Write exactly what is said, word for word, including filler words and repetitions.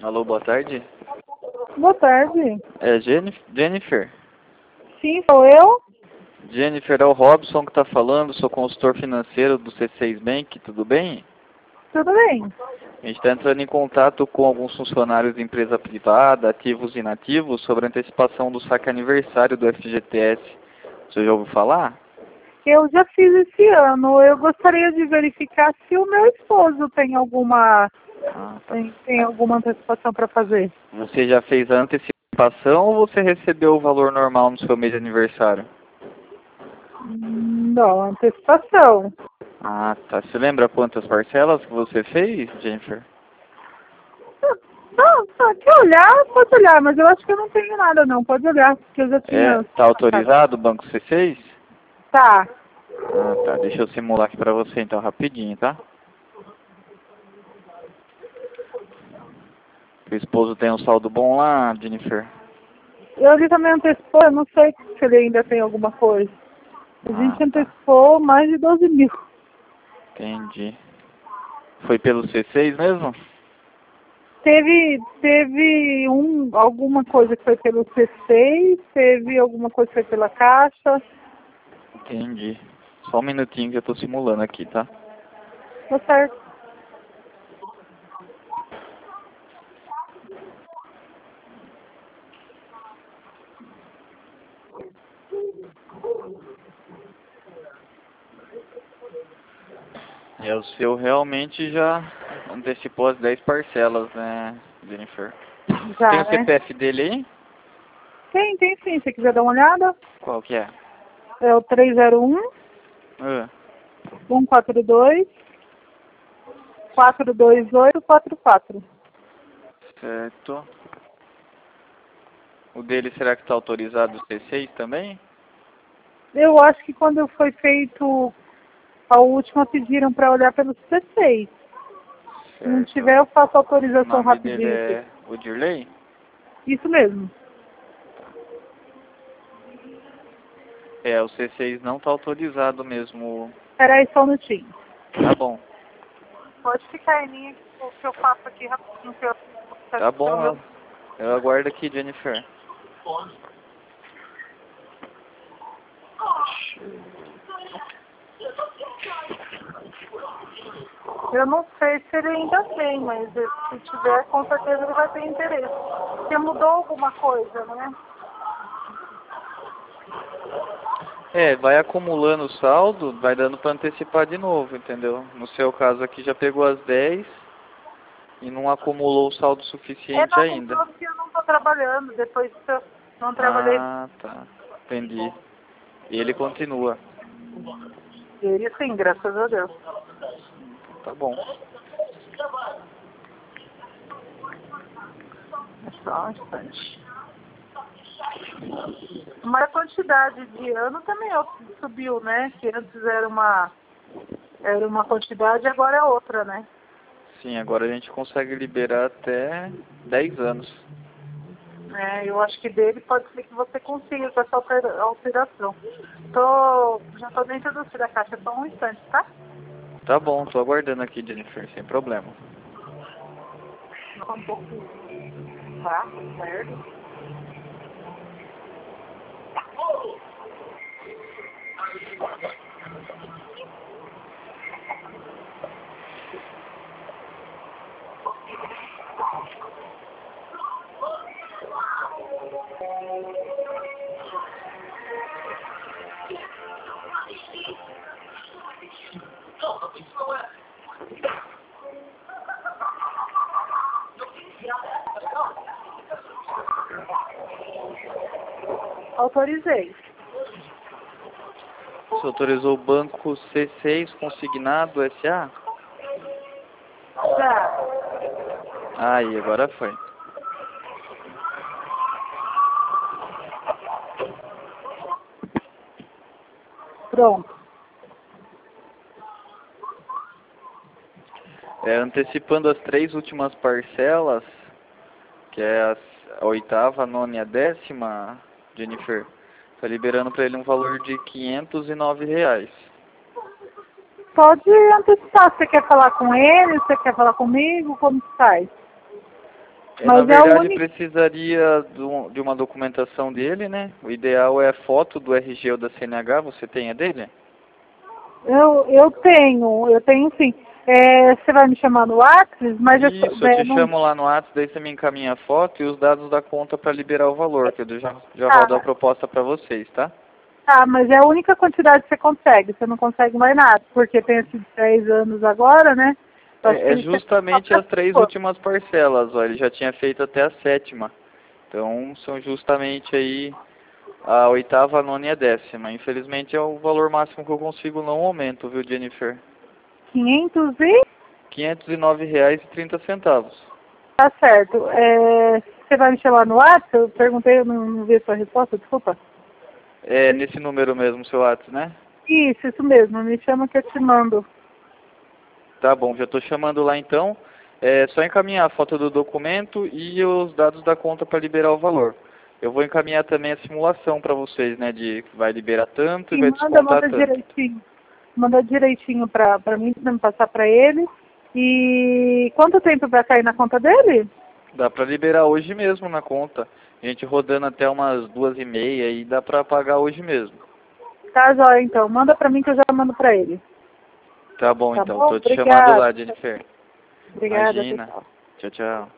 Alô, boa tarde. Boa tarde. É Jenif- Jennifer? Sim, sou eu. Jennifer, é o Robson que está falando, sou consultor financeiro do C seis Bank, tudo bem? Tudo bem? A gente está entrando em contato com alguns funcionários de empresa privada, ativos e inativos, sobre a antecipação do saque aniversário do F G T S. Você já ouviu falar? Eu já fiz esse ano. Eu gostaria de verificar se o meu esposo tem alguma Ah, tá. tem, tem alguma antecipação para fazer. Você já fez a antecipação ou você recebeu o valor normal no seu mês de aniversário? Não, antecipação. Ah, tá. Você lembra quantas parcelas que você fez, Jennifer? Não, tá, quer olhar? Pode olhar, mas eu acho que eu não tenho nada não. Pode olhar, porque eu já É, tinha... tá autorizado o Banco C seis? Tá. Ah, tá. Deixa eu simular aqui pra você então, rapidinho, tá? O esposo tem um saldo bom lá, Jennifer? Ele também antecipou, eu não sei se ele ainda tem alguma coisa. A Ah, gente tá. antecipou mais de doze mil. Entendi. Foi pelo C seis mesmo? Teve, teve um, alguma coisa que foi pelo C seis, teve alguma coisa que foi pela Caixa. Entendi. Só um minutinho que eu tô simulando aqui, tá? Tá certo. É, o seu realmente já antecipou as dez parcelas, né, Jennifer? Tem Já, o né? C P F dele aí? Tem, tem sim. Se quiser dar uma olhada, Qual que é? é o três zero um, Ah, um quatro dois, quatro dois oito quatro quatro. certo. O dele será que está autorizado o C seis também? Eu acho que quando foi feito a última, pediram para olhar pelo C seis. Se não Certo. tiver, eu faço O autorização nome dele rapidinho aqui. é o Dirley? Isso mesmo. É, o C seis não está autorizado mesmo. Peraí só um minutinho. Tá bom. Pode ficar em linha que eu faço aqui rapidinho. Que eu... Tá bom, eu, eu aguardo aqui, Jennifer. Eu não sei se ele ainda tem, mas se tiver, com certeza ele vai ter interesse. Porque mudou alguma coisa, né? É, vai acumulando o saldo, vai dando para antecipar de novo, entendeu? No seu caso aqui já pegou as dez e não acumulou o saldo É suficiente na ainda. função que eu não estou trabalhando, depois que eu não trabalhei. Ah, tá. Entendi. E ele continua. Ele sim, graças a Deus. Tá bom. É só um instante. Mas a quantidade de ano também subiu, né? Que antes era uma, era uma quantidade, agora é outra, né? Sim, agora a gente consegue liberar até dez anos. É, eu acho que dele pode ser que você consiga com essa altera- alteração. Tô, já tô dentro do da caixa, só um instante, tá? Tá bom, tô aguardando aqui, Jennifer, sem problema. Só um pouquinho. Tá, certo. Autorizei. Você autorizou o banco C seis consignado S A? Tá. Aí, agora foi. Pronto. É, antecipando as três últimas parcelas, que é as- a oitava, a nona e a décima, Jennifer, tá liberando para ele um valor de quinhentos e nove reais. Pode antecipar. Você quer falar com ele? Você quer falar comigo? Como que faz? É, Mas na é o verdade, único... precisaria do- de uma documentação dele, né? O ideal é foto do R G ou da C N H, você tem a dele? Eu, eu tenho, eu tenho sim. É, você vai me chamar no WhatsApp, mas eu, Isso, eu é, te não, chamo lá no WhatsApp, daí você me encaminha a foto e os dados da conta para liberar o valor, que eu já, já rodo a tá, proposta para vocês, tá? tá, mas é a única quantidade que você consegue, você não consegue mais nada, porque tem esses dez anos agora, né? Eu acho que É, é ele quer só justamente pra as três pôr. últimas parcelas, ó, ele já tinha feito até a sétima. Então, são justamente aí a oitava, a nona e a décima. Infelizmente é o valor máximo que eu consigo no momento, viu, Jennifer? quinhentos e... quinhentos e nove reais e trinta centavos. Tá certo. É, você vai me chamar no WhatsApp? Eu perguntei, eu não, não vi a sua resposta, desculpa. É nesse número mesmo, seu WhatsApp, né? Isso, isso mesmo, me chama que eu te mando. Tá bom, já estou chamando lá então. É só encaminhar a foto do documento e os dados da conta para liberar o valor. Eu vou encaminhar também a simulação para vocês, né, de que vai liberar tanto e Sim, vai manda, descontar manda tanto. direitinho. Manda direitinho pra, pra mim, pra me passar pra ele. E quanto tempo vai cair na conta dele? Dá para liberar hoje mesmo na conta. A gente rodando até umas duas e meia e dá para pagar hoje mesmo. Tá, jóia, então. Manda pra mim que eu já mando pra ele. Tá bom Tá então, bom? tô te chamando Obrigada. lá, Jennifer. Obrigada, Imagina. pessoal. Tchau, tchau.